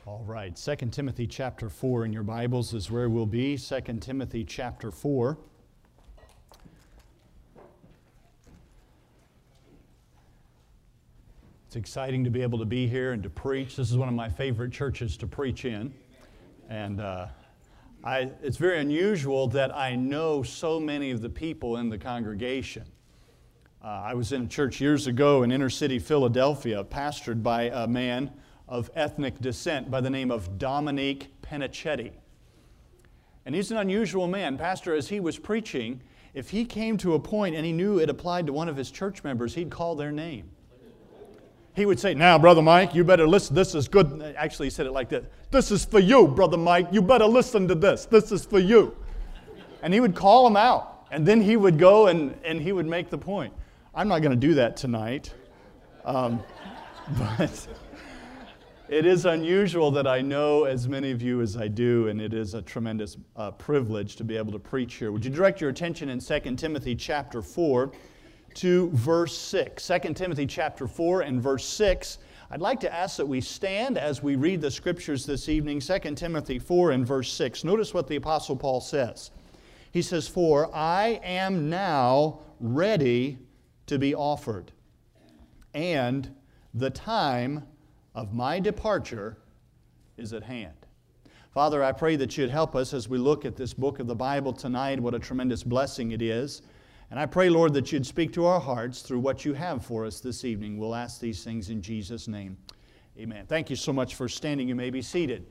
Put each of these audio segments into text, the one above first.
All right, 2 Timothy chapter 4 in your Bibles is where we'll be. 2 Timothy chapter 4. It's exciting to be able to be here and to preach. This is one of my favorite churches to preach in. And it's very unusual that I know so many of the people in the congregation. I was in a church years ago in inner city Philadelphia, pastored by a man of ethnic descent by the name of Dominique Penichetti. And he's an unusual man. Pastor, as he was preaching, if he came to a point and he knew it applied to one of his church members, he'd call their name. He would say, "Now, Brother Mike, you better listen. This is good." Actually, he said it like this. "This is for you, Brother Mike. You better listen to this. This is for you." And he would call him out. And then he would go and he would make the point. I'm not going to do that tonight. But it is unusual that I know as many of you as I do, and it is a tremendous privilege to be able to preach here. Would you direct your attention in 2 Timothy chapter 4 to verse 6? 2 Timothy chapter 4 and verse 6. I'd like to ask that we stand as we read the scriptures this evening. 2 Timothy 4 and verse 6. Notice what the Apostle Paul says. He says, "For I am now ready to be offered, and the time of my departure is at hand." Father, I pray that you'd help us as we look at this book of the Bible tonight, what a tremendous blessing it is. And I pray, Lord, that you'd speak to our hearts through what you have for us this evening. We'll ask these things in Jesus' name. Amen. Thank you so much for standing. You may be seated.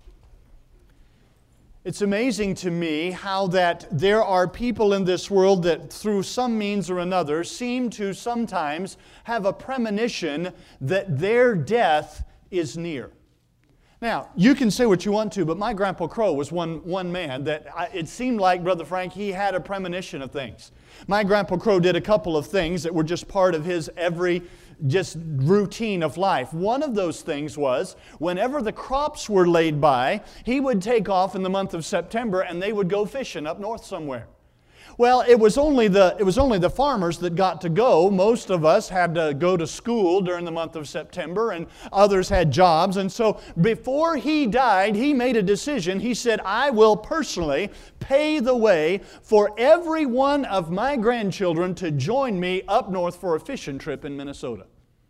It's amazing to me how that there are people in this world that through some means or another seem to sometimes have a premonition that their death is near. Now, you can say what you want to, but my Grandpa Crow was one man that it seemed like, Brother Frank, he had a premonition of things. My Grandpa Crow did a couple of things that were just part of his just routine of life. One of those things was, whenever the crops were laid by, he would take off in the month of September and they would go fishing up north somewhere. Well, it was only the farmers that got to go. Most of us had to go to school during the month of September, and others had jobs. And so before he died, he made a decision. He said, "I will personally pay the way for every one of my grandchildren to join me up north for a fishing trip in Minnesota."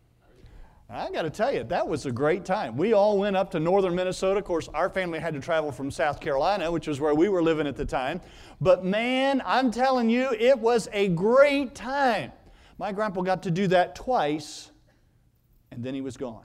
I got to tell you, that was a great time. We all went up to northern Minnesota. Of course, our family had to travel from South Carolina, which was where we were living at the time. But man, I'm telling you, it was a great time. My grandpa got to do that twice, and then he was gone.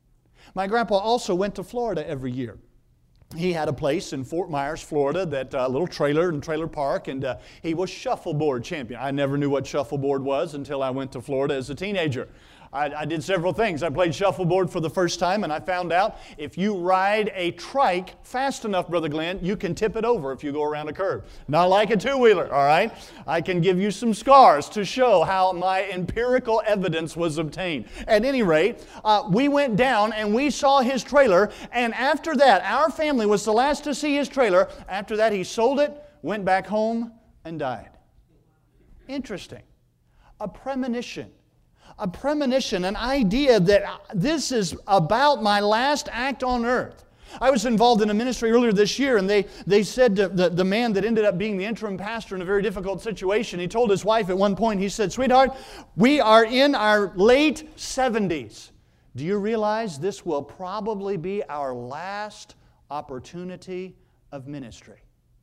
My grandpa also went to Florida every year. He had a place in Fort Myers, Florida, that little trailer and trailer park, and he was shuffleboard champion. I never knew what shuffleboard was until I went to Florida as a teenager. I did several things. I played shuffleboard for the first time, and I found out if you ride a trike fast enough, Brother Glenn, you can tip it over if you go around a curve. Not like a two-wheeler, all right? I can give you some scars to show how my empirical evidence was obtained. At any rate, we went down and we saw his trailer, and after that, our family was the last to see his trailer. After that, he sold it, went back home, and died. Interesting. A premonition. A premonition, an idea that this is about my last act on earth. I was involved in a ministry earlier this year, and they said to the man that ended up being the interim pastor in a very difficult situation, he told his wife at one point, he said, "Sweetheart, we are in our late 70s. Do you realize this will probably be our last opportunity of ministry?"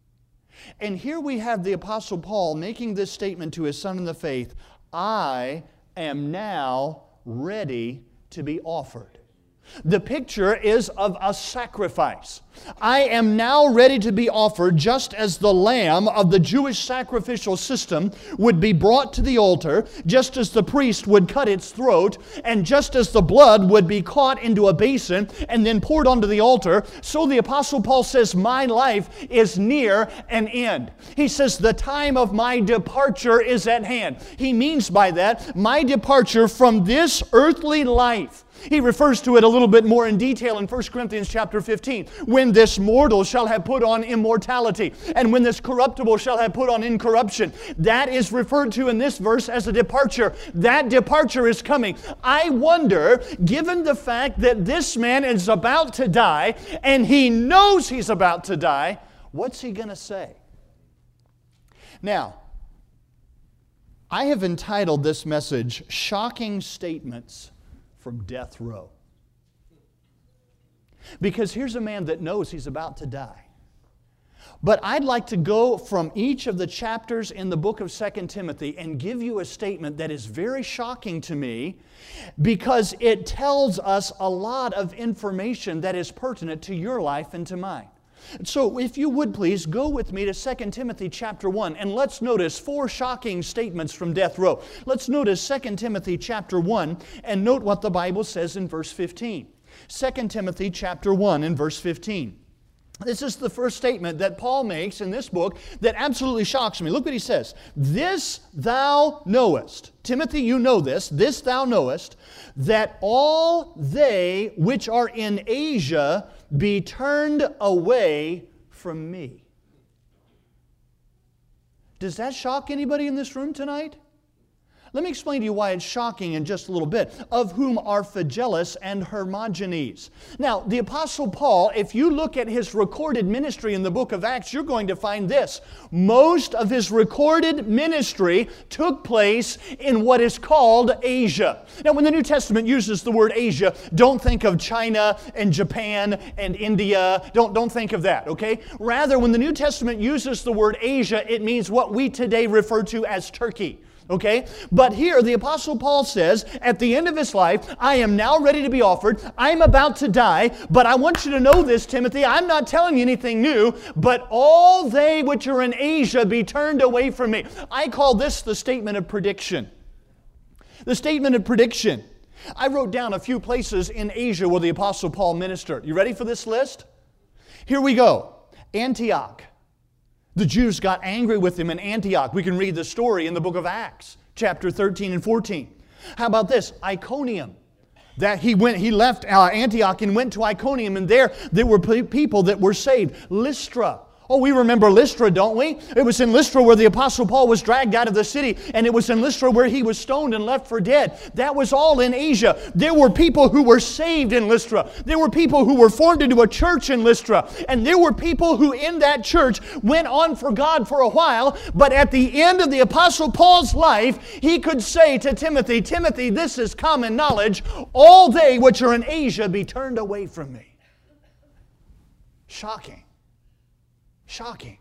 And here we have the Apostle Paul making this statement to his son in the faith, "I am now ready to be offered." The picture is of a sacrifice. I am now ready to be offered, just as the lamb of the Jewish sacrificial system would be brought to the altar, just as the priest would cut its throat, and just as the blood would be caught into a basin and then poured onto the altar, so the Apostle Paul says, my life is near an end. He says, the time of my departure is at hand. He means by that, my departure from this earthly life. He refers to it a little bit more in detail in 1 Corinthians chapter 15. When this mortal shall have put on immortality, and when this corruptible shall have put on incorruption. That is referred to in this verse as a departure. That departure is coming. I wonder, given the fact that this man is about to die, and he knows he's about to die, what's he going to say? Now, I have entitled this message, Shocking Statements from Death Row. Because here's a man that knows he's about to die. But I'd like to go from each of the chapters in the book of 2 Timothy and give you a statement that is very shocking to me because it tells us a lot of information that is pertinent to your life and to mine. So if you would please go with me to 2 Timothy chapter 1 and let's notice 4 shocking statements from death row. Let's notice 2 Timothy chapter 1 and note what the Bible says in verse 15. 2 Timothy chapter 1 and verse 15. This is the first statement that Paul makes in this book that absolutely shocks me. Look what he says. This thou knowest. Timothy, you know this. This thou knowest, that all they which are in Asia be turned away from me. Does that shock anybody in this room tonight? Let me explain to you why it's shocking in just a little bit. Of whom are Phygellus and Hermogenes. Now, the Apostle Paul, if you look at his recorded ministry in the book of Acts, you're going to find this. Most of his recorded ministry took place in what is called Asia. Now, when the New Testament uses the word Asia, don't think of China and Japan and India. Don't think of that, okay? Rather, when the New Testament uses the word Asia, it means what we today refer to as Turkey. Okay? But here the Apostle Paul says, at the end of his life, I am now ready to be offered. I'm about to die, but I want you to know this, Timothy. I'm not telling you anything new, but all they which are in Asia be turned away from me. I call this the statement of prediction. The statement of prediction. I wrote down a few places in Asia where the Apostle Paul ministered. You ready for this list? Here we go. Antioch. The Jews got angry with him in Antioch. We can read the story in the book of Acts, chapter 13 and 14. How about this? Iconium. That he left Antioch and went to Iconium, and there were people that were saved. Lystra. Oh, we remember Lystra, don't we? It was in Lystra where the Apostle Paul was dragged out of the city, and it was in Lystra where he was stoned and left for dead. That was all in Asia. There were people who were saved in Lystra. There were people who were formed into a church in Lystra. And there were people who in that church went on for God for a while, but at the end of the Apostle Paul's life, he could say to Timothy, Timothy, this is common knowledge, all they which are in Asia be turned away from me. Shocking. Shocking.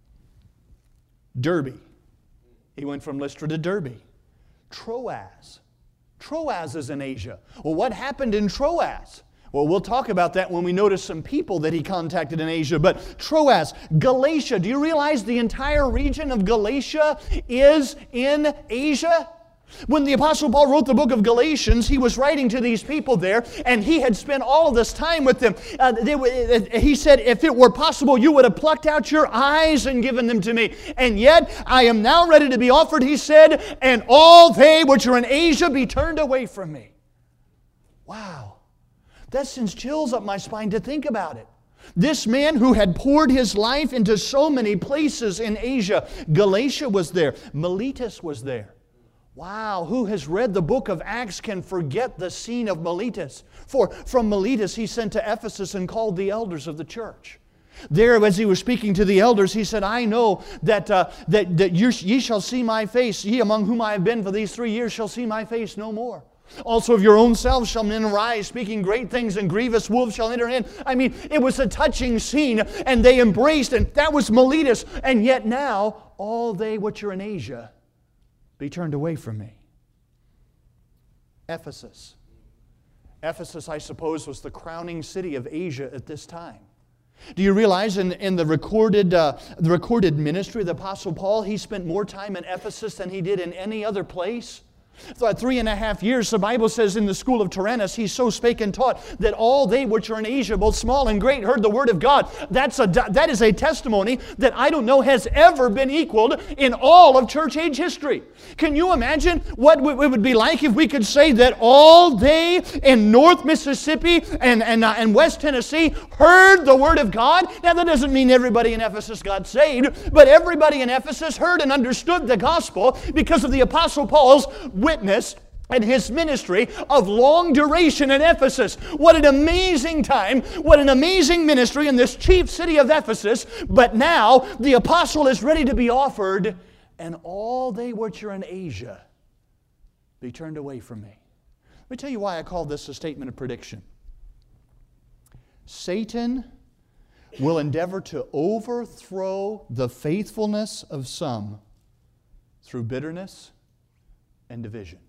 Derbe. He went from Lystra to Derbe. Troas. Troas is in Asia. Well, what happened in Troas? Well, we'll talk about that when we notice some people that he contacted in Asia. But Troas, Galatia. Do you realize the entire region of Galatia is in Asia? When the Apostle Paul wrote the book of Galatians, he was writing to these people there, and he had spent all of this time with them. He said, if it were possible, you would have plucked out your eyes and given them to me. And yet, I am now ready to be offered, he said, and all they which are in Asia be turned away from me. Wow. That sends chills up my spine to think about it. This man who had poured his life into so many places in Asia. Galatia was there. Miletus was there. Wow, who has read the book of Acts can forget the scene of Miletus. For from Miletus he sent to Ephesus and called the elders of the church. There, as he was speaking to the elders, he said, I know that ye shall see my face. Ye among whom I have been for these 3 years shall see my face no more. Also of your own selves shall men arise, speaking great things, and grievous wolves shall enter in. I mean, it was a touching scene, and they embraced, and that was Miletus. And yet now, all they which are in Asia be turned away from me. Ephesus. Ephesus, I suppose, was the crowning city of Asia at this time. Do you realize in the recorded ministry of the Apostle Paul, he spent more time in Ephesus than he did in any other place? For 3.5 years, the Bible says in the school of Tyrannus, he so spake and taught that all they which are in Asia, both small and great, heard the word of God. That is a testimony that I don't know has ever been equaled in all of church age history. Can you imagine what it would be like if we could say that all they in North Mississippi and West Tennessee heard the word of God? Now, that doesn't mean everybody in Ephesus got saved, but everybody in Ephesus heard and understood the gospel because of the Apostle Paul's witness and his ministry of long duration in Ephesus. What an amazing time, what an amazing ministry in this chief city of Ephesus. But now the apostle is ready to be offered, and all they which are in Asia be turned away from me. Let me tell you why I call this a statement of prediction. Satan will endeavor to overthrow the faithfulness of some through bitterness and division.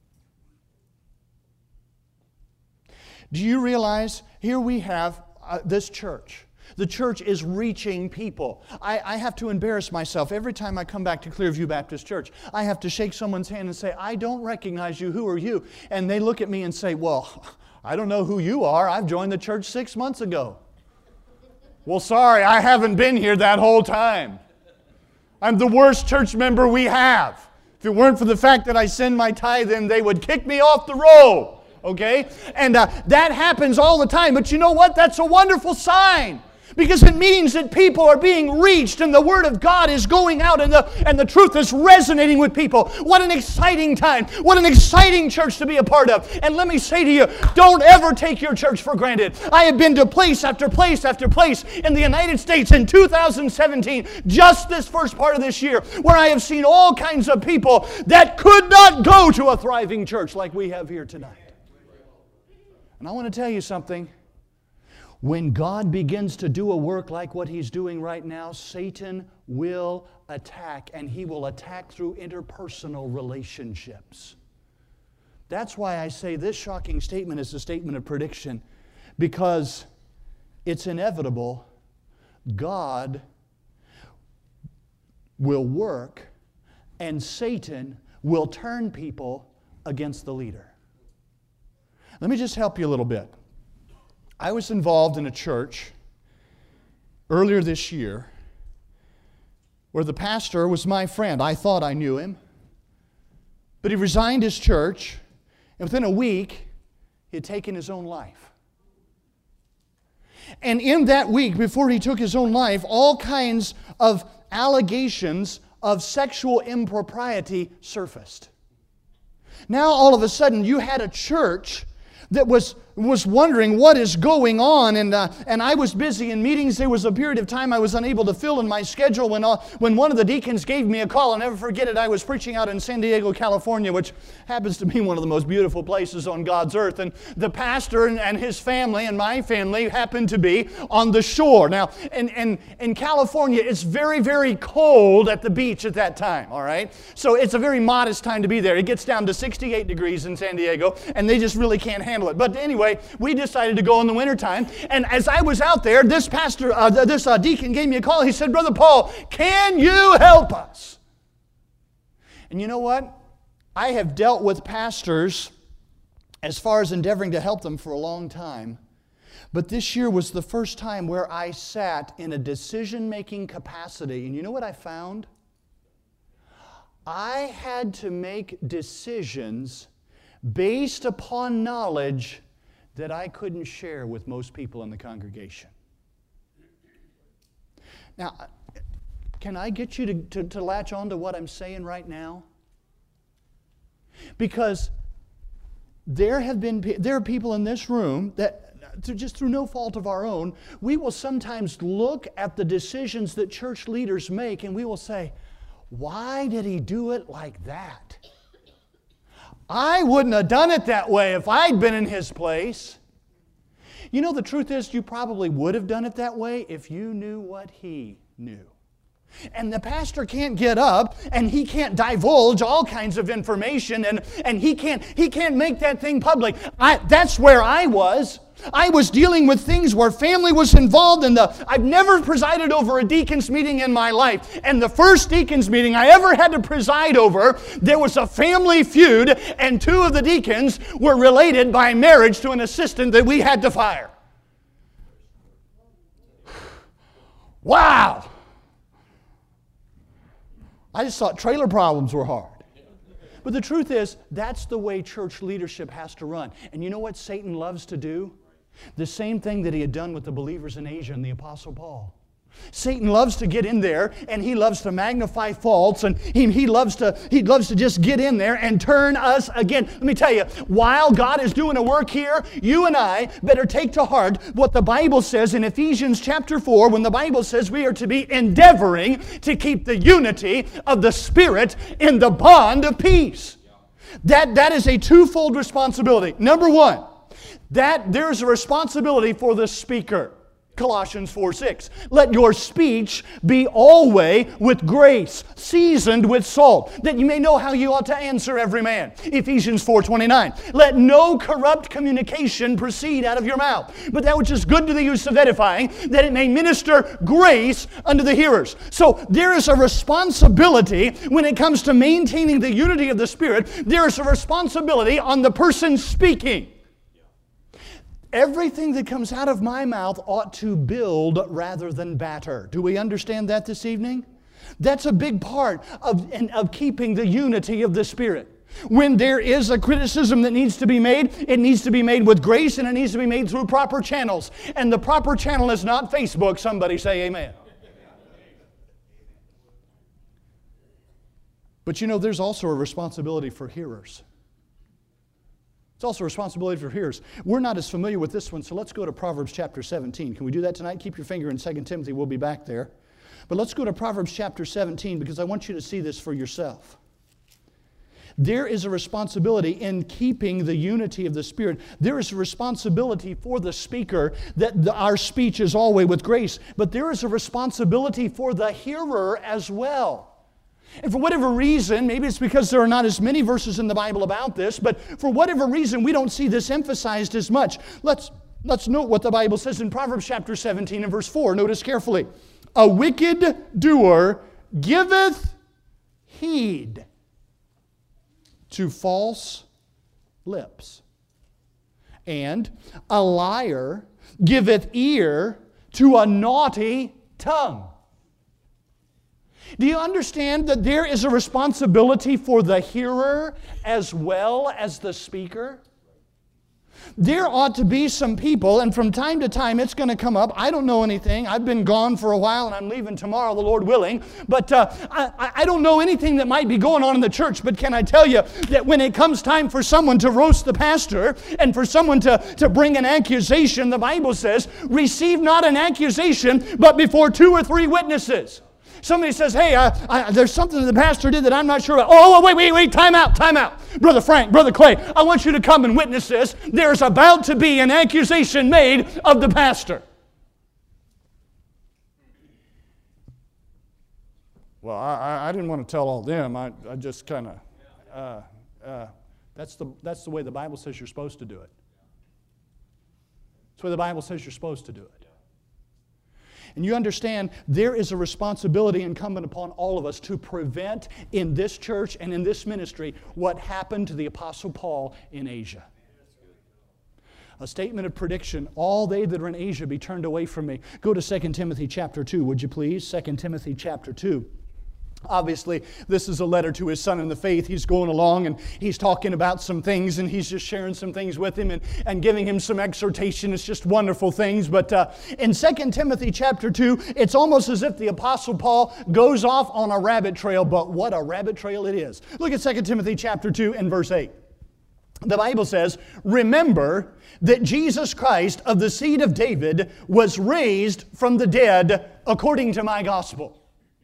Do you realize here we have this church? The church is reaching people. I have to embarrass myself every time I come back to Clearview Baptist Church. I have to shake someone's hand and say, I don't recognize you. Who are you? And they look at me and say, well, I don't know who you are. I've joined the church 6 months ago. Well, sorry, I haven't been here that whole time. I'm the worst church member we have. If it weren't for the fact that I send my tithe in, they would kick me off the roll. Okay? And that happens all the time. But you know what? That's a wonderful sign. Because it means that people are being reached and the Word of God is going out and the truth is resonating with people. What an exciting time. What an exciting church to be a part of. And let me say to you, don't ever take your church for granted. I have been to place after place after place in the United States in 2017, just this first part of this year, where I have seen all kinds of people that could not go to a thriving church like we have here tonight. And I want to tell you something. When God begins to do a work like what He's doing right now, Satan will attack, and he will attack through interpersonal relationships. That's why I say this shocking statement is a statement of prediction, because it's inevitable. God will work, and Satan will turn people against the leader. Let me just help you a little bit. I was involved in a church earlier this year where the pastor was my friend. I thought I knew him. But he resigned his church, and within a week, he had taken his own life. And in that week, before he took his own life, all kinds of allegations of sexual impropriety surfaced. Now, all of a sudden, you had a church that was wondering what is going on, and I was busy in meetings. There was a period of time I was unable to fill in my schedule when one of the deacons gave me a call. I'll never forget it. I was preaching out in San Diego, California, which happens to be one of the most beautiful places on God's earth, and the pastor and his family and my family happened to be on the shore. Now, in California, it's very, very cold at the beach at that time, all right? So it's a very modest time to be there. It gets down to 68 degrees in San Diego, and they just really can't handle it. But anyway, we decided to go in the wintertime. And as I was out there, this deacon gave me a call. He said, Brother Paul, can you help us? And you know what? I have dealt with pastors as far as endeavoring to help them for a long time. But this year was the first time where I sat in a decision-making capacity. And you know what I found? I had to make decisions based upon knowledge that I couldn't share with most people in the congregation. Now, can I get you to latch on to what I'm saying right now? Because there are people in this room that, just through no fault of our own, we will sometimes look at the decisions that church leaders make and we will say, why did he do it like that? I wouldn't have done it that way if I'd been in his place. You know, the truth is you probably would have done it that way if you knew what he knew. And the pastor can't get up and he can't divulge all kinds of information and he can't make that thing public. That's where I was. I was dealing with things where family was involved I've never presided over a deacon's meeting in my life. And the first deacon's meeting I ever had to preside over, there was a family feud and two of the deacons were related by marriage to an assistant that we had to fire. Wow! I just thought trailer problems were hard. But the truth is, that's the way church leadership has to run. And you know what Satan loves to do? The same thing that he had done with the believers in Asia and the Apostle Paul. Satan loves to get in there and he loves to magnify faults and he loves to just get in there and turn us again. Let me tell you, while God is doing a work here, you and I better take to heart what the Bible says in Ephesians chapter 4 when the Bible says we are to be endeavoring to keep the unity of the Spirit in the bond of peace. That is a twofold responsibility. Number one, that there's a responsibility for the speaker. Colossians 4:6. Let your speech be always with grace, seasoned with salt, that you may know how you ought to answer every man. Ephesians 4:29. Let no corrupt communication proceed out of your mouth, but that which is good to the use of edifying, that it may minister grace unto the hearers. So there is a responsibility when it comes to maintaining the unity of the Spirit. There is a responsibility on the person speaking. Everything that comes out of my mouth ought to build rather than batter. Do we understand that this evening? That's a big part of keeping the unity of the Spirit. When there is a criticism that needs to be made, it needs to be made with grace and it needs to be made through proper channels. And the proper channel is not Facebook. Somebody say amen. But you know, there's also a responsibility for hearers. It's also a responsibility for hearers. We're not as familiar with this one, so let's go to Proverbs chapter 17. Can we do that tonight? Keep your finger in 2 Timothy. We'll be back there. But let's go to Proverbs chapter 17 because I want you to see this for yourself. There is a responsibility in keeping the unity of the Spirit. There is a responsibility for the speaker that our speech is always with grace. But there is a responsibility for the hearer as well. And for whatever reason, maybe it's because there are not as many verses in the Bible about this, but for whatever reason, we don't see this emphasized as much. Let's note what the Bible says in Proverbs chapter 17 and verse 4. Notice carefully. A wicked doer giveth heed to false lips, and a liar giveth ear to a naughty tongue. Do you understand that there is a responsibility for the hearer as well as the speaker? There ought to be some people, and from time to time it's going to come up. I don't know anything. I've been gone for a while and I'm leaving tomorrow, the Lord willing. But I don't know anything that might be going on in the church. But can I tell you that when it comes time for someone to roast the pastor and for someone to bring an accusation, the Bible says, receive not an accusation but before 2 or 3 witnesses. Somebody says, hey, there's something that the pastor did that I'm not sure about. Oh, wait, time out. Brother Frank, Brother Clay, I want you to come and witness this. There's about to be an accusation made of the pastor. Well, I didn't want to tell all them. I just kind of, that's the way the Bible says you're supposed to do it. That's the way the Bible says you're supposed to do it. And you understand, there is a responsibility incumbent upon all of us to prevent in this church and in this ministry what happened to the Apostle Paul in Asia. A statement of prediction, all they that are in Asia be turned away from me. Go to 2 Timothy chapter 2, would you please? 2 Timothy chapter 2. Obviously, this is a letter to his son in the faith. He's going along and he's talking about some things and he's just sharing some things with him and giving him some exhortation. It's just wonderful things. But in 2 Timothy chapter 2, it's almost as if the Apostle Paul goes off on a rabbit trail, but what a rabbit trail it is. Look at 2 Timothy chapter 2 and verse 8. The Bible says, remember that Jesus Christ of the seed of David was raised from the dead according to my gospel.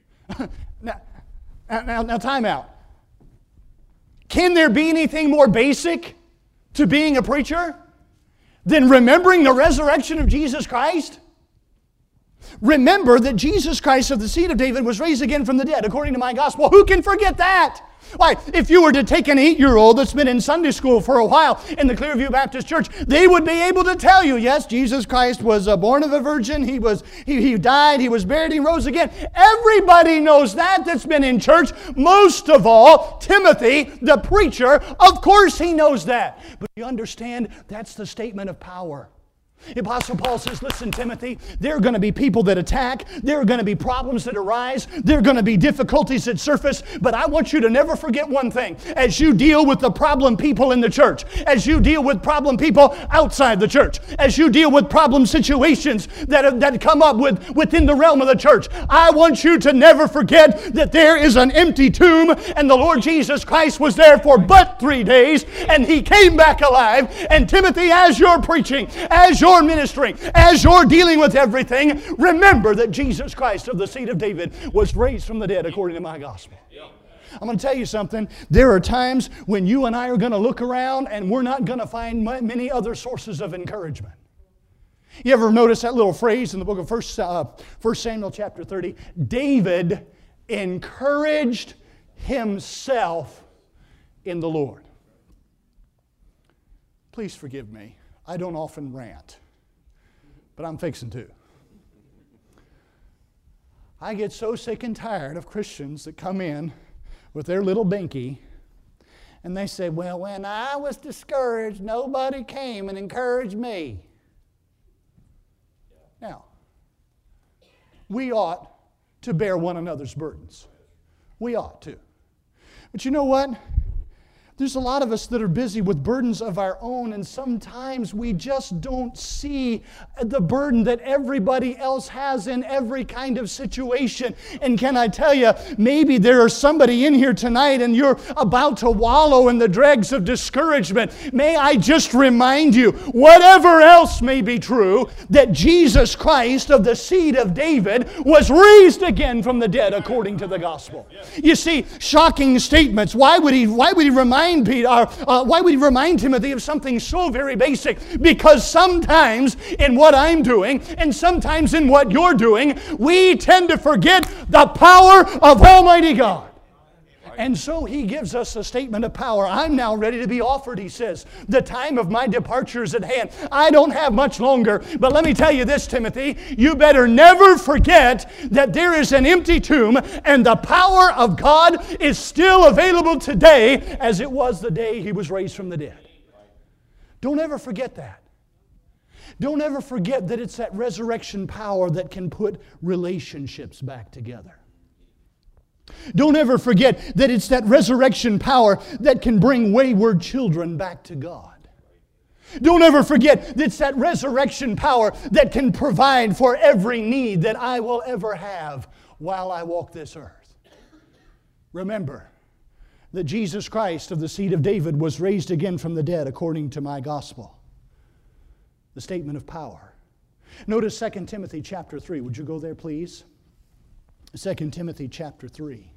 Now, time out. Can there be anything more basic to being a preacher than remembering the resurrection of Jesus Christ? remember that Jesus Christ of the seed of David was raised again from the dead, according to my gospel. Who can forget that? Why, if you were to take an 8-year-old that's been in Sunday school for a while in the Clearview Baptist Church, they would be able to tell you, yes, Jesus Christ was born of a virgin, he died, he was buried, he rose again. Everybody knows that that's been in church. Most of all, Timothy, the preacher, of course he knows that. But you understand, that's the statement of power. The Apostle Paul says, listen, Timothy, there are going to be people that attack. There are going to be problems that arise. There are going to be difficulties that surface. But I want you to never forget one thing. As you deal with the problem people in the church, as you deal with problem people outside the church, as you deal with problem situations that come up within the realm of the church, I want you to never forget that there is an empty tomb, and the Lord Jesus Christ was there for but 3 days, and He came back alive. And Timothy, as you're preaching, as you're ministering, as you're dealing with everything, remember that Jesus Christ of the seed of David was raised from the dead according to my gospel. I'm going to tell you something. There are times when you and I are going to look around and we're not going to find many other sources of encouragement. You ever notice that little phrase in the book of 1 Samuel chapter 30? David encouraged himself in the Lord. Please forgive me. I don't often rant, but I'm fixing to. I get so sick and tired of Christians that come in with their little binky and they say, well, when I was discouraged, nobody came and encouraged me. Now, we ought to bear one another's burdens. We ought to. But you know what? There's a lot of us that are busy with burdens of our own, and sometimes we just don't see the burden that everybody else has in every kind of situation. And can I tell you, maybe there is somebody in here tonight and you're about to wallow in the dregs of discouragement. May I just remind you, whatever else may be true, that Jesus Christ of the seed of David was raised again from the dead according to the gospel. You see, shocking statements. Why would he remind Timothy of something so very basic? Because sometimes in what I'm doing and sometimes in what you're doing, we tend to forget the power of Almighty God. And so he gives us a statement of power. I'm now ready to be offered, he says. The time of my departure is at hand. I don't have much longer. But let me tell you this, Timothy. You better never forget that there is an empty tomb and the power of God is still available today as it was the day he was raised from the dead. Don't ever forget that. Don't ever forget that it's that resurrection power that can put relationships back together. Don't ever forget that it's that resurrection power that can bring wayward children back to God. Don't ever forget that it's that resurrection power that can provide for every need that I will ever have while I walk this earth. Remember that Jesus Christ of the seed of David was raised again from the dead according to my gospel. The statement of power. Notice 2 Timothy chapter 3. Would you go there, please? 2 Timothy chapter 3.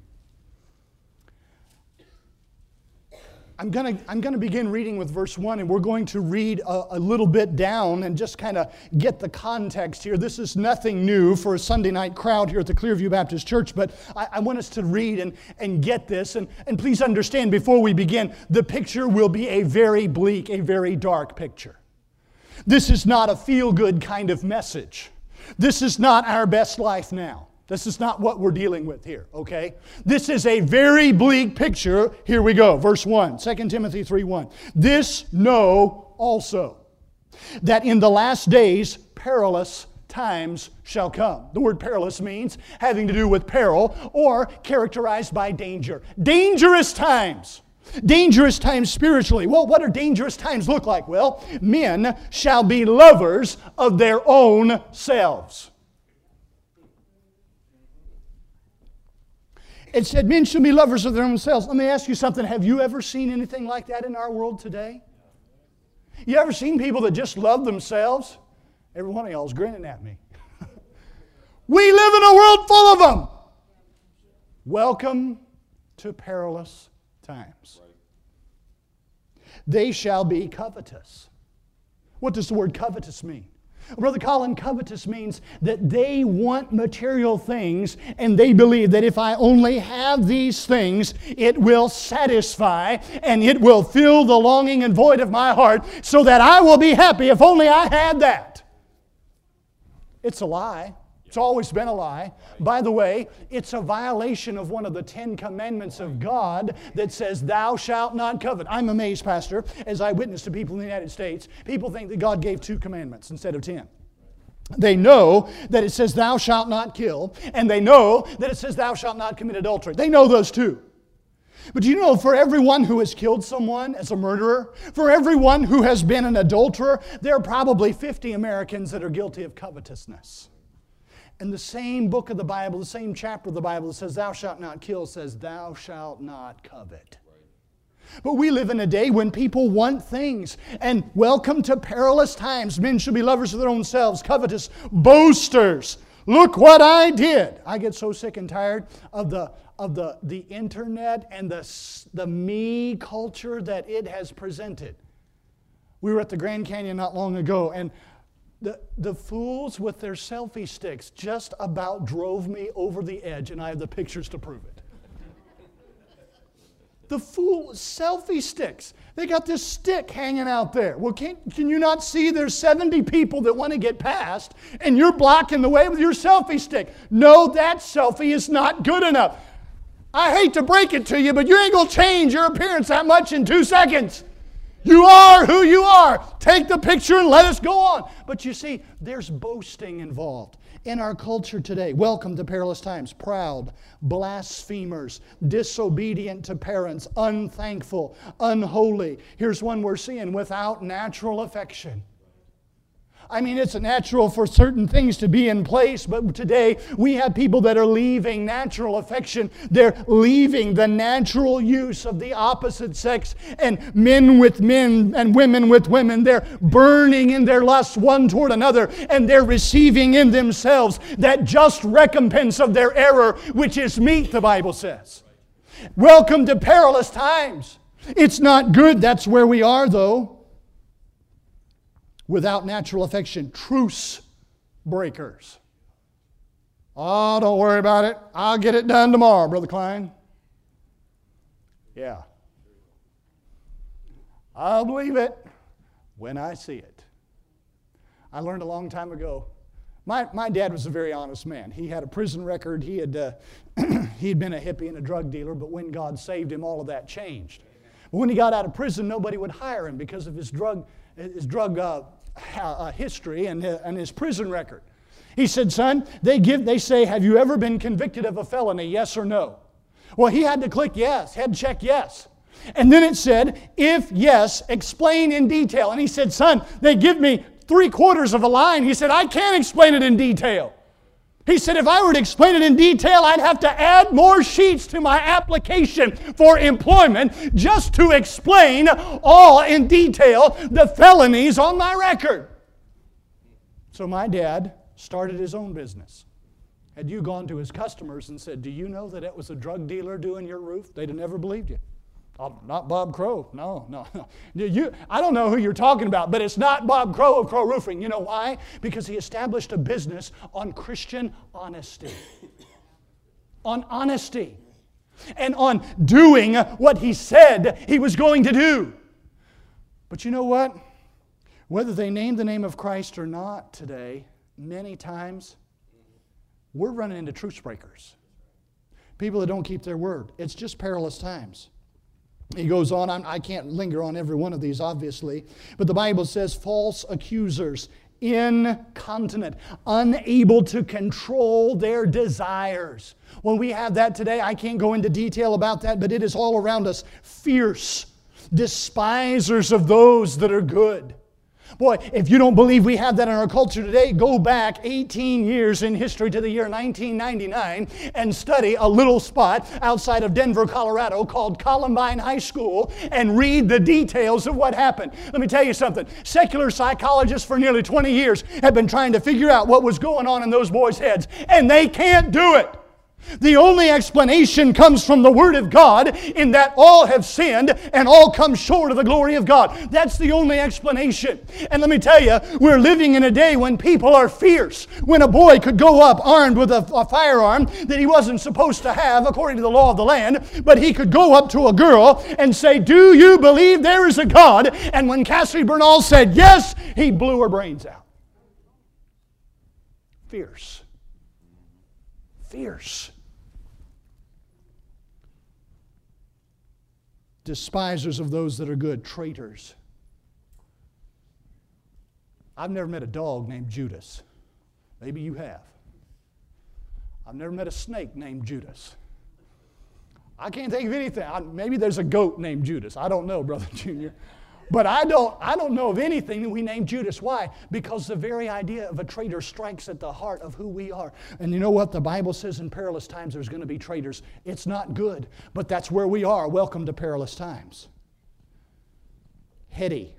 I'm going to begin reading with verse 1, and we're going to read a little bit down and just kind of get the context here. This is nothing new for a Sunday night crowd here at the Clearview Baptist Church, but I want us to read and get this. And please understand, before we begin, the picture will be a very bleak, a very dark picture. This is not a feel-good kind of message. This is not our best life now. This is not what we're dealing with here, okay? This is a very bleak picture. Here we go, verse 1, 2 Timothy 3:1. This know also, that in the last days perilous times shall come. The word perilous means having to do with peril or characterized by danger. Dangerous times. Dangerous times spiritually. Well, what do dangerous times look like? Well, men shall be lovers of their own selves. It said men should be lovers of their own selves. Let me ask you something. Have you ever seen anything like that in our world today? You ever seen people that just love themselves? Every one of y'all is grinning at me. We live in a world full of them. Welcome to perilous times. They shall be covetous. What does the word covetous mean? Brother Colin, covetous means that they want material things and they believe that if I only have these things, it will satisfy and it will fill the longing and void of my heart so that I will be happy if only I had that. It's a lie. It's always been a lie. By the way, it's a violation of one of the 10 commandments of God that says, thou shalt not covet. I'm amazed, Pastor, as I witness to people in the United States, people think that God gave 2 commandments instead of 10. They know that it says, thou shalt not kill, and they know that it says, thou shalt not commit adultery. They know those 2. But you know, for everyone who has killed someone as a murderer, for everyone who has been an adulterer, there are probably 50 Americans that are guilty of covetousness. And the same book of the Bible, the same chapter of the Bible that says, thou shalt not kill, says, thou shalt not covet. But we live in a day when people want things. And welcome to perilous times. Men should be lovers of their own selves, covetous, boasters. Look what I did. I get so sick and tired of the internet and the me culture that it has presented. We were at the Grand Canyon not long ago, and the fools with their selfie sticks just about drove me over the edge, and I have the pictures to prove it. The selfie sticks. They got this stick hanging out there. Well, can you not see there's 70 people that want to get past, and you're blocking the way with your selfie stick? No, that selfie is not good enough. I hate to break it to you, but you ain't going to change your appearance that much in 2 seconds. You are who you are. Take the picture and let us go on. But you see, there's boasting involved in our culture today. Welcome to perilous times. Proud, blasphemers, disobedient to parents, unthankful, unholy. Here's one we're seeing: without natural affection. I mean, it's natural for certain things to be in place, but today we have people that are leaving natural affection. They're leaving the natural use of the opposite sex, and men with men and women with women. They're burning in their lust one toward another, and they're receiving in themselves that just recompense of their error, which is meat, the Bible says. Welcome to perilous times. It's not good. That's where we are, though. Without natural affection, truce breakers. Oh, don't worry about it. I'll get it done tomorrow, Brother Klein. Yeah. I'll believe it when I see it. I learned a long time ago. My dad was a very honest man. He had a prison record. He had been a hippie and a drug dealer, but when God saved him, all of that changed. But when he got out of prison, nobody would hire him because of his drug history and his prison record. He said, son, they say, have you ever been convicted of a felony, yes or no? Well, he had to click yes, had to check yes. And then it said, if yes, explain in detail. And he said, son, they give me 3/4 of a line. He said, I can't explain it in detail. He said, if I were to explain it in detail, I'd have to add more sheets to my application for employment just to explain all in detail the felonies on my record. So my dad started his own business. Had you gone to his customers and said, do you know that it was a drug dealer doing your roof? They'd have never believed you. Oh, not Bob Crow. No. I don't know who you're talking about, but it's not Bob Crow of Crow Roofing. You know why? Because he established a business on Christian honesty. On honesty. And on doing what he said he was going to do. But you know what? Whether they name the name of Christ or not today, many times, we're running into truce breakers. People that don't keep their word. It's just perilous times. He goes on, I can't linger on every one of these, obviously, but the Bible says false accusers, incontinent, unable to control their desires. When we have that today, I can't go into detail about that, but it is all around us. Fierce, despisers of those that are good. Boy, if you don't believe we have that in our culture today, go back 18 years in history to the year 1999 and study a little spot outside of Denver, Colorado called Columbine High School and read the details of what happened. Let me tell you something. Secular psychologists for nearly 20 years have been trying to figure out what was going on in those boys' heads, and they can't do it. The only explanation comes from the Word of God, in that all have sinned and all come short of the glory of God. That's the only explanation. And let me tell you, we're living in a day when people are fierce. When a boy could go up armed with a firearm that he wasn't supposed to have according to the law of the land, but he could go up to a girl and say, "Do you believe there is a God?" And when Cassie Bernal said yes, he blew her brains out. Fierce. Fierce. Despisers of those that are good, traitors. I've never met a dog named Judas. Maybe you have. I've never met a snake named Judas. I can't think of anything. Maybe there's a goat named Judas. I don't know, Brother Junior. But I don't know of anything that we named Judas. Why? Because the very idea of a traitor strikes at the heart of who we are. And you know what? The Bible says in perilous times there's going to be traitors. It's not good, but that's where we are. Welcome to perilous times. Heady.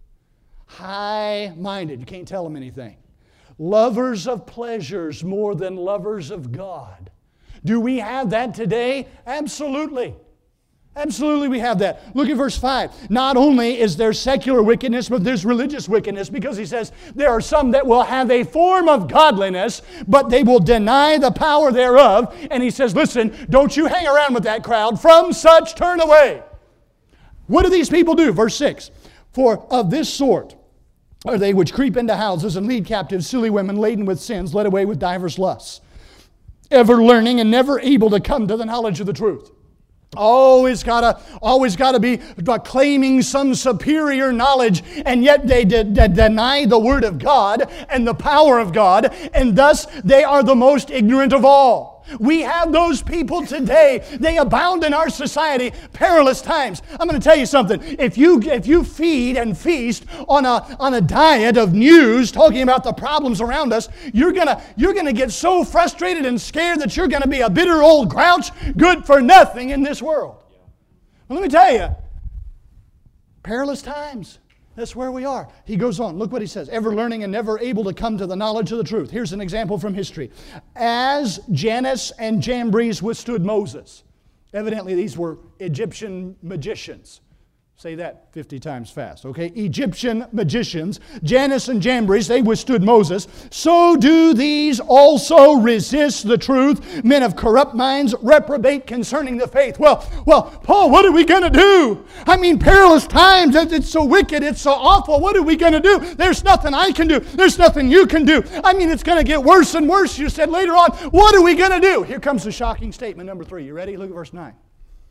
High-minded. You can't tell them anything. Lovers of pleasures more than lovers of God. Do we have that today? Absolutely. Absolutely we have that. Look at verse 5. Not only is there secular wickedness, but there's religious wickedness, because he says there are some that will have a form of godliness, but they will deny the power thereof. And he says, listen, don't you hang around with that crowd. From such turn away. What do these people do? Verse 6. For of this sort are they which creep into houses and lead captive silly women laden with sins, led away with divers lusts, ever learning and never able to come to the knowledge of the truth. Always gotta be claiming some superior knowledge, and yet they deny the Word of God and the power of God, and thus they are the most ignorant of all. We have those people today. They abound in our society. Perilous times. I'm going to tell you something. If you feed and feast on a diet of news talking about the problems around us, you're gonna get so frustrated and scared that you're going to be a bitter old grouch, good for nothing in this world. Well, let me tell you, perilous times. That's where we are. He goes on. Look what he says. Ever learning and never able to come to the knowledge of the truth. Here's an example from history. As Jannes and Jambres withstood Moses. Evidently, these were Egyptian magicians. Say that 50 times fast, okay? Egyptian magicians, Jannes and Jambres, they withstood Moses. So do these also resist the truth. Men of corrupt minds reprobate concerning the faith. Well, Paul, what are we going to do? I mean, perilous times. It's so wicked. It's so awful. What are we going to do? There's nothing I can do. There's nothing you can do. I mean, it's going to get worse and worse. You said later on, what are we going to do? Here comes the shocking statement, number 3. You ready? Look at verse 9.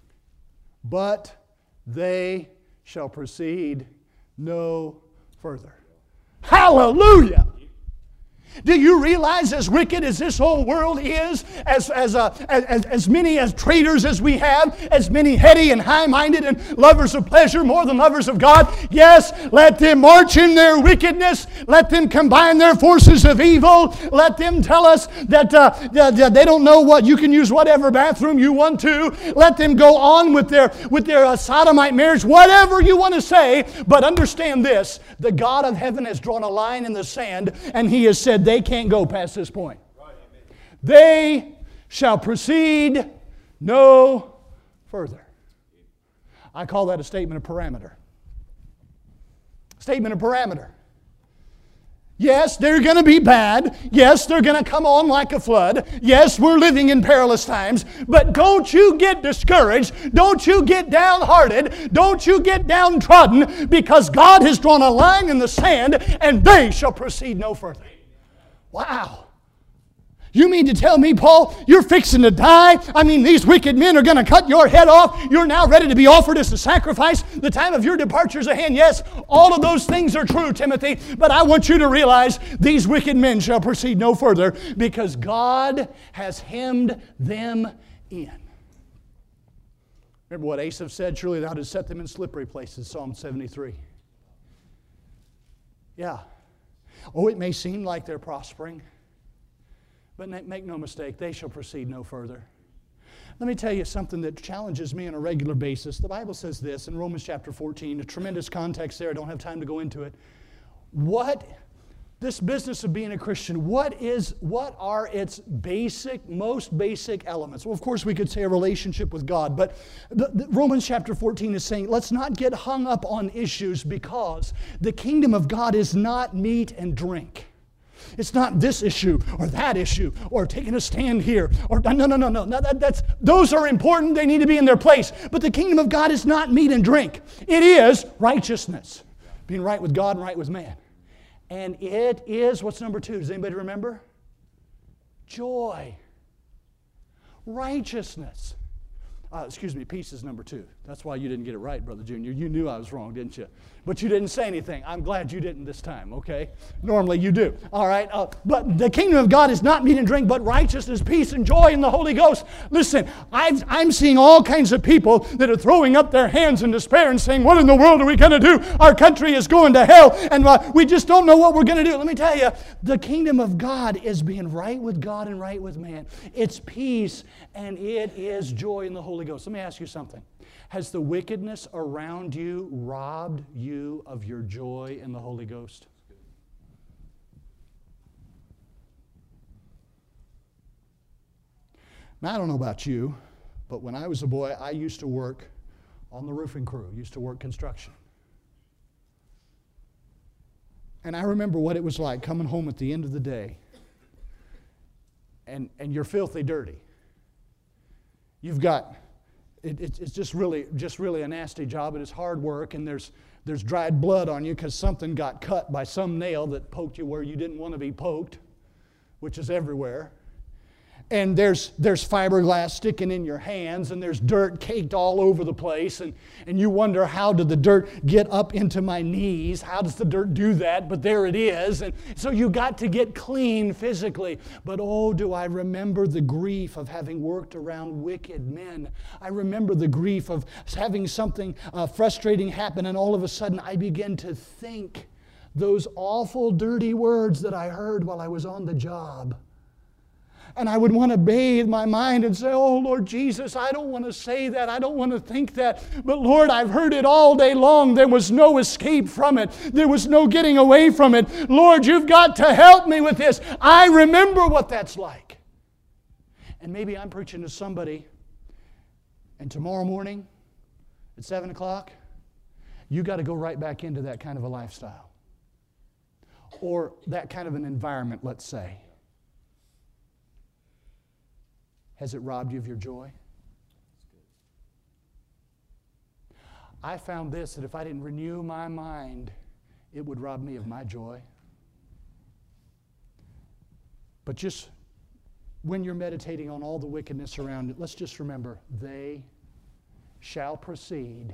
But they shall proceed no further. Hallelujah! Do you realize, as wicked as this whole world is, as many as traitors as we have, as many heady and high-minded and lovers of pleasure more than lovers of God, yes, let them march in their wickedness. Let them combine their forces of evil. Let them tell us that they don't know what. You can use whatever bathroom you want to. Let them go on with their sodomite marriage, whatever you want to say. But understand this, the God of heaven has drawn a line in the sand, and He has said, they can't go past this point. They shall proceed no further. I call that a statement of parameter. Statement of parameter. Yes, they're going to be bad. Yes, they're going to come on like a flood. Yes, we're living in perilous times. But don't you get discouraged. Don't you get downhearted. Don't you get downtrodden, because God has drawn a line in the sand, and they shall proceed no further. Wow. You mean to tell me, Paul, you're fixing to die? I mean, these wicked men are going to cut your head off. You're now ready to be offered as a sacrifice. The time of your departure is at hand. Yes, all of those things are true, Timothy. But I want you to realize these wicked men shall proceed no further, because God has hemmed them in. Remember what Asaph said? Surely thou didst set them in slippery places, Psalm 73. Yeah. Oh, it may seem like they're prospering, but make no mistake, they shall proceed no further. Let me tell you something that challenges me on a regular basis. The Bible says this in Romans chapter 14, a tremendous context there. I don't have time to go into it. What This business of being a Christian, what are its most basic elements? Well, of course, we could say a relationship with God, but Romans chapter 14 is saying, let's not get hung up on issues, because the kingdom of God is not meat and drink. It's not this issue or that issue or taking a stand here or no. Those are important. They need to be in their place. But the kingdom of God is not meat and drink. It is righteousness, being right with God and right with man. And it is, what's number 2? Does anybody remember? Joy. Righteousness. Peace is number 2. That's why you didn't get it right, Brother Junior. You knew I was wrong, didn't you? But you didn't say anything. I'm glad you didn't this time, okay? Normally you do. All right? But the kingdom of God is not meat and drink, but righteousness, peace, and joy in the Holy Ghost. Listen, I'm seeing all kinds of people that are throwing up their hands in despair and saying, what in the world are we going to do? Our country is going to hell, and we just don't know what we're going to do. Let me tell you, the kingdom of God is being right with God and right with man. It's peace, and it is joy in the Holy Ghost. Let me ask you something. Has the wickedness around you robbed you of your joy in the Holy Ghost? Now, I don't know about you, but when I was a boy, I used to work on the roofing crew, used to work construction. And I remember what it was like coming home at the end of the day, and you're filthy dirty. You've got... It's just really a nasty job. It is hard work, and there's dried blood on you because something got cut by some nail that poked you where you didn't want to be poked, which is everywhere. And there's fiberglass sticking in your hands, and there's dirt caked all over the place, and you wonder, how did the dirt get up into my knees? How does the dirt do that? But there it is. And so you got to get clean physically. But oh, do I remember the grief of having worked around wicked men. I remember the grief of having something frustrating happen, and all of a sudden I began to think those awful, dirty words that I heard while I was on the job. And I would want to bathe my mind and say, oh, Lord Jesus, I don't want to say that. I don't want to think that. But Lord, I've heard it all day long. There was no escape from it. There was no getting away from it. Lord, you've got to help me with this. I remember what that's like. And maybe I'm preaching to somebody, and tomorrow morning at 7 o'clock, you got to go right back into that kind of a lifestyle. Or that kind of an environment, let's say. Has it robbed you of your joy? I found this, that if I didn't renew my mind, it would rob me of my joy. But just when you're meditating on all the wickedness around it, let's just remember, they shall proceed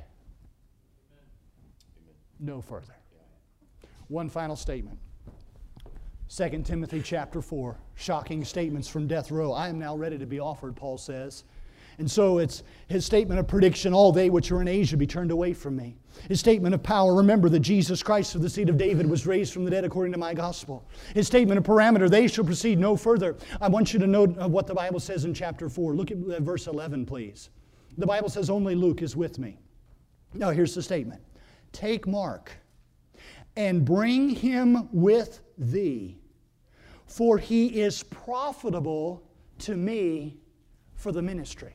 no further. One final statement. 2 Timothy chapter 4, shocking statements from death row. I am now ready to be offered, Paul says. And so it's his statement of prediction, all they which are in Asia be turned away from me. His statement of power, remember that Jesus Christ of the seed of David was raised from the dead according to my gospel. His statement of parameter, they shall proceed no further. I want you to note what the Bible says in chapter 4. Look at verse 11, please. The Bible says, only Luke is with me. Now here's the statement. Take Mark and bring him with thee, for he is profitable to me for the ministry.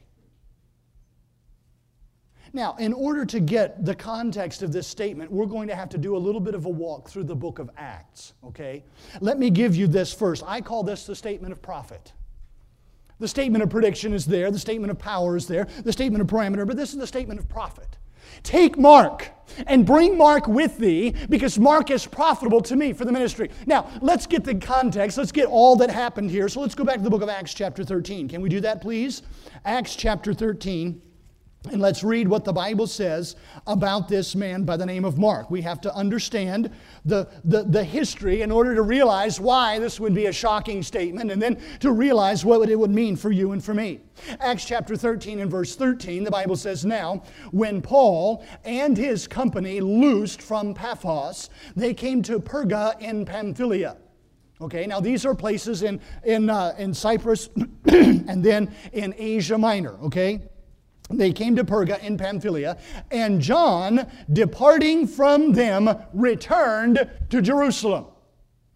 Now, in order to get the context of this statement, we're going to have to do a little bit of a walk through the book of Acts, okay? Let me give you this first. I call this the statement of prophet. The statement of prediction is there, the statement of power is there, the statement of parameter, but this is the statement of prophet. Take Mark and bring Mark with thee, because Mark is profitable to me for the ministry. Now, let's get the context. Let's get all that happened here. So let's go back to the book of Acts chapter 13. Can we do that, please? Acts chapter 13. And let's read what the Bible says about this man by the name of Mark. We have to understand the history in order to realize why this would be a shocking statement, and then to realize what it would mean for you and for me. Acts chapter 13 and verse 13, the Bible says, now, when Paul and his company loosed from Paphos, they came to Perga in Pamphylia. Okay, now these are places in Cyprus and then in Asia Minor, okay? They came to Perga in Pamphylia, and John, departing from them, returned to Jerusalem.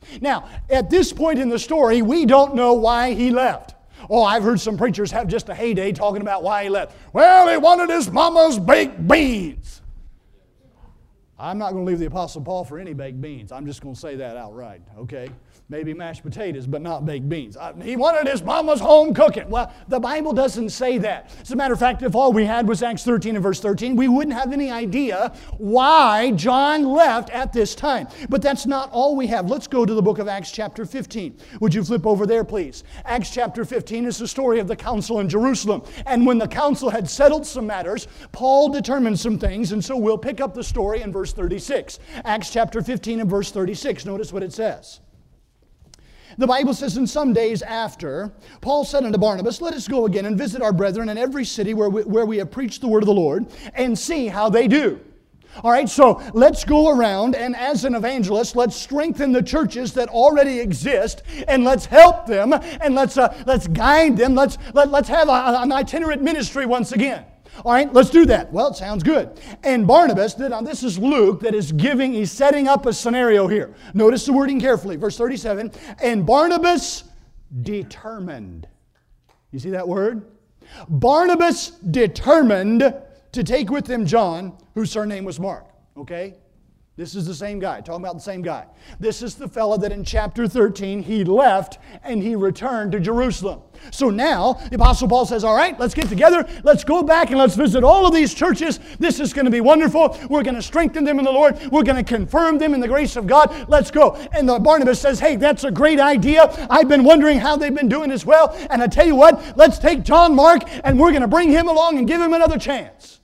Now, at this point in the story, we don't know why he left. Oh, I've heard some preachers have just a heyday talking about why he left. Well, he wanted his mama's baked beans. I'm not going to leave the Apostle Paul for any baked beans. I'm just going to say that outright, okay? Maybe mashed potatoes, but not baked beans. He wanted his mama's home cooking. Well, the Bible doesn't say that. As a matter of fact, if all we had was Acts 13 and verse 13, we wouldn't have any idea why John left at this time. But that's not all we have. Let's go to the book of Acts chapter 15. Would you flip over there, please? Acts chapter 15 is the story of the council in Jerusalem. And when the council had settled some matters, Paul determined some things, and so we'll pick up the story in verse 36. Acts chapter 15 and verse 36. Notice what it says. The Bible says, "In some days after, Paul said unto Barnabas, Let us go again and visit our brethren in every city where we have preached the word of the Lord, and see how they do." All right, so let's go around, and as an evangelist, let's strengthen the churches that already exist, and let's help them, and let's guide them. Let's have an itinerant ministry once again. All right, let's do that. Well, it sounds good. And Barnabas, now this is Luke he's setting up a scenario here. Notice the wording carefully. Verse 37, "And Barnabas determined." You see that word? Barnabas determined to take with him John, whose surname was Mark. Okay? This is the same guy, talking about the same guy. This is the fellow that in chapter 13 he left and he returned to Jerusalem. So now the Apostle Paul says, all right, let's get together, let's go back and let's visit all of these churches. This is going to be wonderful. We're going to strengthen them in the Lord. We're going to confirm them in the grace of God. Let's go. And Barnabas says, hey, that's a great idea. I've been wondering how they've been doing as well. And I tell you what, let's take John Mark and we're going to bring him along and give him another chance.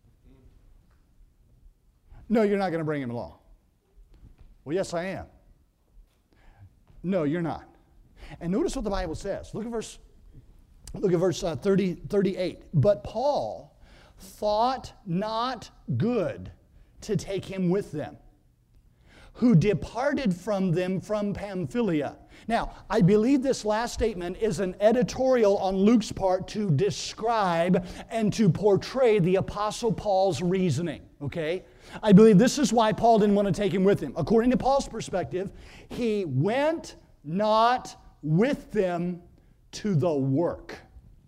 No, you're not going to bring him along. Well, yes, I am. No, you're not. And notice what the Bible says. Look at verse 38. "But Paul thought not good to take him with them, who departed from them from Pamphylia." Now, I believe this last statement is an editorial on Luke's part to describe and to portray the Apostle Paul's reasoning. Okay? I believe this is why Paul didn't want to take him with him. According to Paul's perspective, he went not with them to the work.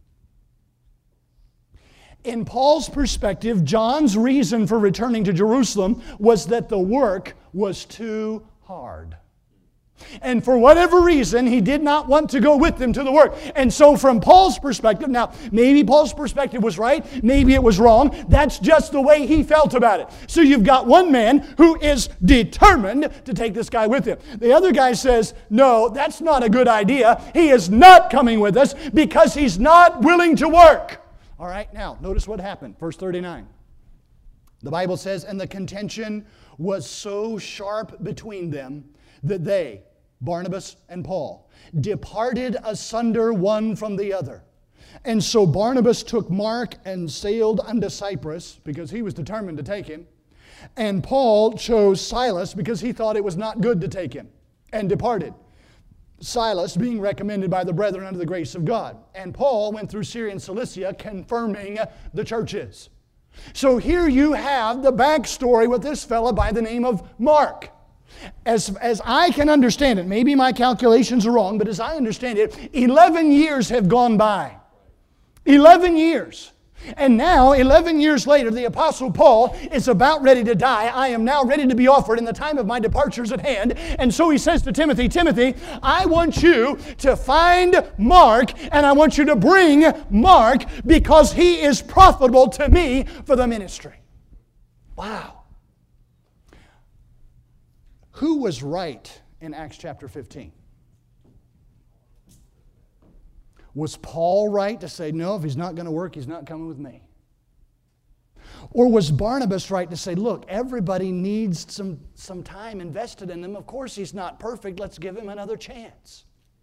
In Paul's perspective, John's reason for returning to Jerusalem was that the work was too hard. And for whatever reason, he did not want to go with them to the work. And so from Paul's perspective, now maybe Paul's perspective was right, maybe it was wrong. That's just the way he felt about it. So you've got one man who is determined to take this guy with him. The other guy says, no, that's not a good idea. He is not coming with us because he's not willing to work. All right, now notice what happened. Verse 39. The Bible says, "And the contention was so sharp between them that they," Barnabas and Paul, "departed asunder one from the other. And so Barnabas took Mark and sailed unto Cyprus," because he was determined to take him. "And Paul chose Silas because he thought it was not good to take him, and departed. Silas being recommended by the brethren unto the grace of God. And Paul went through Syria and Cilicia, confirming the churches." So here you have the backstory with this fella by the name of Mark. As I can understand it, maybe my calculations are wrong, but as I understand it, 11 years have gone by. 11 years. And now, 11 years later, the Apostle Paul is about ready to die. I am now ready to be offered, and the time of my departure is at hand. And so he says to Timothy, "Timothy, I want you to find Mark, and I want you to bring Mark because he is profitable to me for the ministry." Wow. Who was right in Acts chapter 15? Was Paul right to say, no, if he's not going to work, he's not coming with me? Or was Barnabas right to say, look, everybody needs some time invested in them. Of course he's not perfect. Let's give him another chance.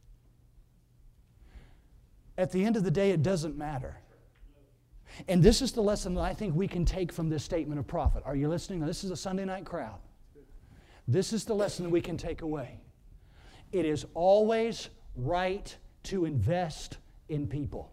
At the end of the day, it doesn't matter. And this is the lesson that I think we can take from this statement of prophet. Are you listening? Now, this is a Sunday night crowd. This is the lesson that we can take away. It is always right to invest in people.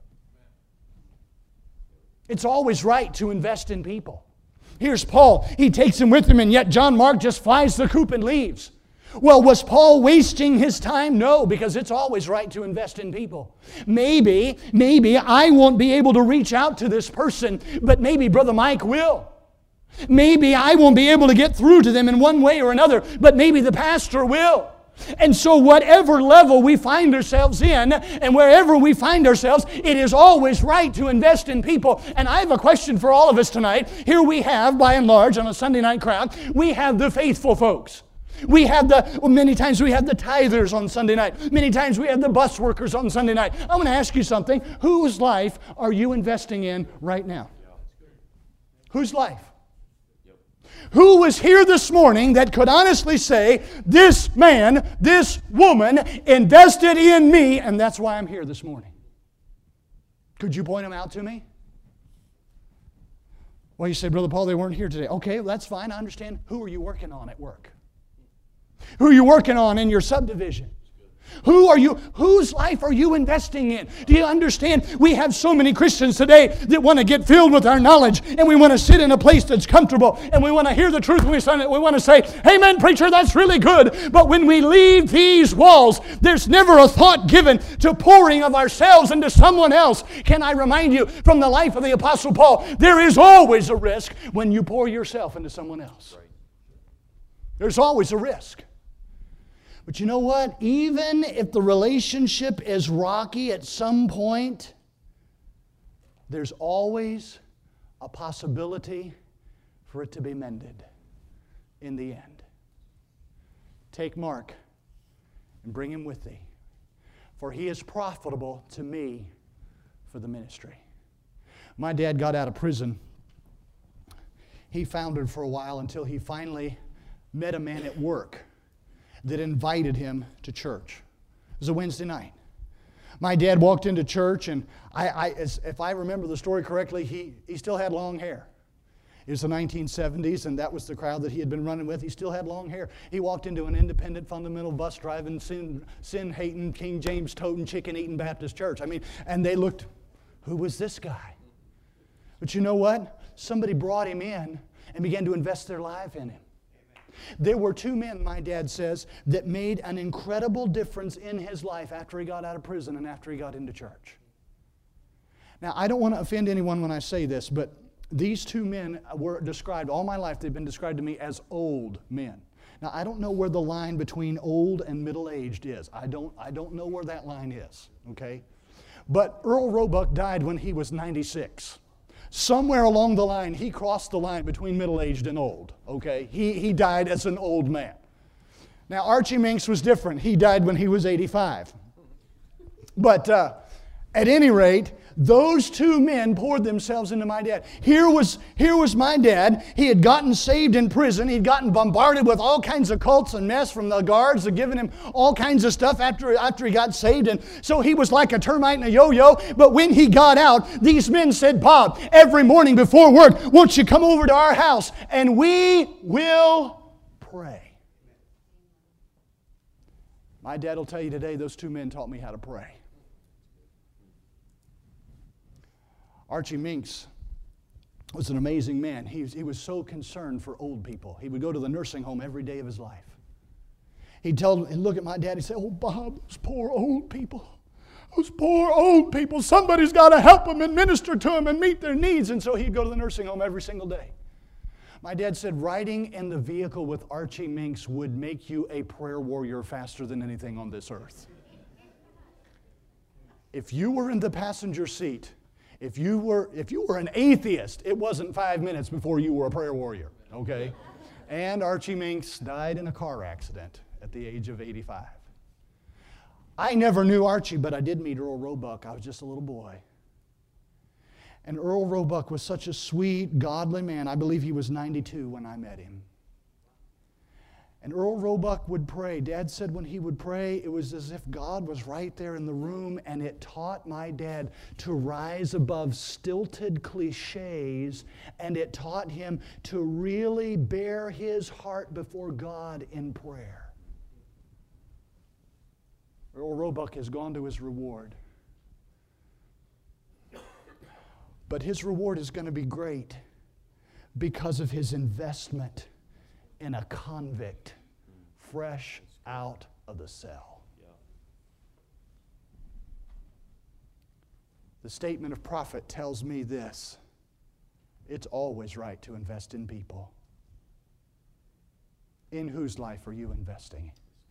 It's always right to invest in people. Here's Paul. He takes him with him, and yet John Mark just flies the coop and leaves. Well, was Paul wasting his time? No, because it's always right to invest in people. Maybe I won't be able to reach out to this person, but maybe Brother Mike will. Maybe I won't be able to get through to them in one way or another, but maybe the pastor will. And so whatever level we find ourselves in, and wherever we find ourselves, it is always right to invest in people. And I have a question for all of us tonight. Here we have, by and large, on a Sunday night crowd, we have the faithful folks. Many times we have the tithers on Sunday night. Many times we have the bus workers on Sunday night. I want to ask you something. Whose life are you investing in right now? Whose life? Who was here this morning that could honestly say, this man, this woman invested in me, and that's why I'm here this morning? Could you point them out to me? Well, you say, Brother Paul, they weren't here today. Okay, well, that's fine. I understand. Who are you working on at work? Who are you working on in your subdivision? Whose life are you investing in? Do you understand? We have so many Christians today that want to get filled with our knowledge, and we want to sit in a place that's comfortable, and we want to hear the truth, and we want to say, amen, preacher, that's really good. But when we leave these walls, there's never a thought given to pouring of ourselves into someone else. Can I remind you from the life of the Apostle Paul, there is always a risk when you pour yourself into someone else. There's always a risk. But you know what? Even if the relationship is rocky at some point, there's always a possibility for it to be mended in the end. Take Mark and bring him with thee, for he is profitable to me for the ministry. My dad got out of prison. He floundered for a while until he finally met a man at work that invited him to church. It was a Wednesday night. My dad walked into church, and if I remember the story correctly, he still had long hair. It was the 1970s, and that was the crowd that he had been running with. He still had long hair. He walked into an independent, fundamental, bus-driving, sin-hating, King James-toting, chicken-eating Baptist church. And they looked, who was this guy? But you know what? Somebody brought him in and began to invest their life in him. There were two men, my dad says, that made an incredible difference in his life after he got out of prison and after he got into church. Now, I don't want to offend anyone when I say this, but these two men were described, all my life they've been described to me as old men. Now, I don't know where the line between old and middle-aged is. I don't know where that line is, okay? But Earl Roebuck died when he was 96. Somewhere along the line, he crossed the line between middle-aged and old, okay? He died as an old man. Now, Archie Minks was different. He died when he was 85. But at any rate, those two men poured themselves into my dad. Here was my dad. He had gotten saved in prison. He'd gotten bombarded with all kinds of cults and mess from the guards that giving him all kinds of stuff after he got saved. And so he was like a termite in a yo-yo. But when he got out, these men said, Bob, every morning before work, won't you come over to our house and we will pray. My dad will tell you today, those two men taught me how to pray. Archie Minks was an amazing man. He was so concerned for old people. He would go to the nursing home every day of his life. He'd look at my dad and say, oh, Bob, those poor old people. Those poor old people. Somebody's got to help them and minister to them and meet their needs. And so he'd go to the nursing home every single day. My dad said riding in the vehicle with Archie Minks would make you a prayer warrior faster than anything on this earth. If you were in the passenger seat, if you were an atheist, it wasn't 5 minutes before you were a prayer warrior, okay? And Archie Minks died in a car accident at the age of 85. I never knew Archie, but I did meet Earl Roebuck. I was just a little boy. And Earl Roebuck was such a sweet, godly man. I believe he was 92 when I met him. And Earl Roebuck would pray. Dad said when he would pray, it was as if God was right there in the room, and it taught my dad to rise above stilted cliches, and it taught him to really bear his heart before God in prayer. Earl Roebuck has gone to his reward. But his reward is going to be great because of his investment in a convict fresh out of the cell. The statement of prophet tells me this: it's always right to invest in people. In whose life are you investing?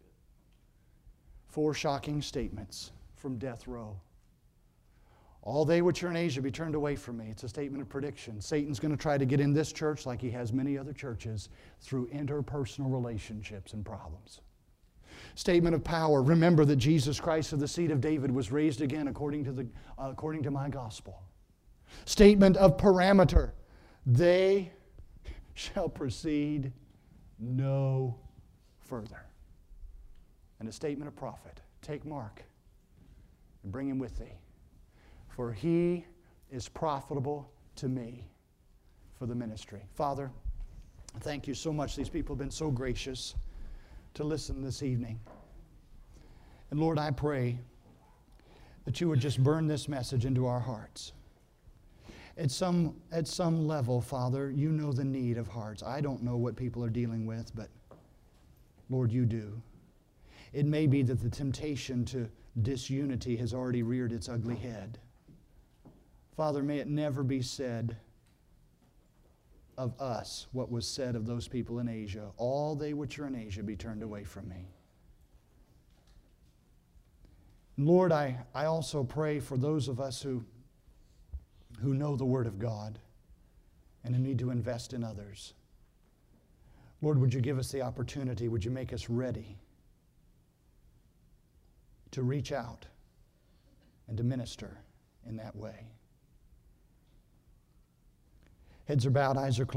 4 shocking statements from death row. All they which are in Asia be turned away from me. It's a statement of prediction. Satan's going to try to get in this church, like he has many other churches, through interpersonal relationships and problems. Statement of power. Remember that Jesus Christ of the seed of David was raised again according to my gospel. Statement of parameter. They shall proceed no further. And a statement of prophet. Take Mark and bring him with thee, for he is profitable to me for the ministry. Father, thank you so much. These people have been so gracious to listen this evening. And Lord, I pray that you would just burn this message into our hearts. At some level, Father, you know the need of hearts. I don't know what people are dealing with, but Lord, you do. It may be that the temptation to disunity has already reared its ugly head. Father, may it never be said of us what was said of those people in Asia. All they which are in Asia be turned away from me. Lord, I also pray for those of us who know the Word of God and who need to invest in others. Lord, would you give us the opportunity? Would you make us ready to reach out and to minister in that way? Heads are bowed, eyes are closed.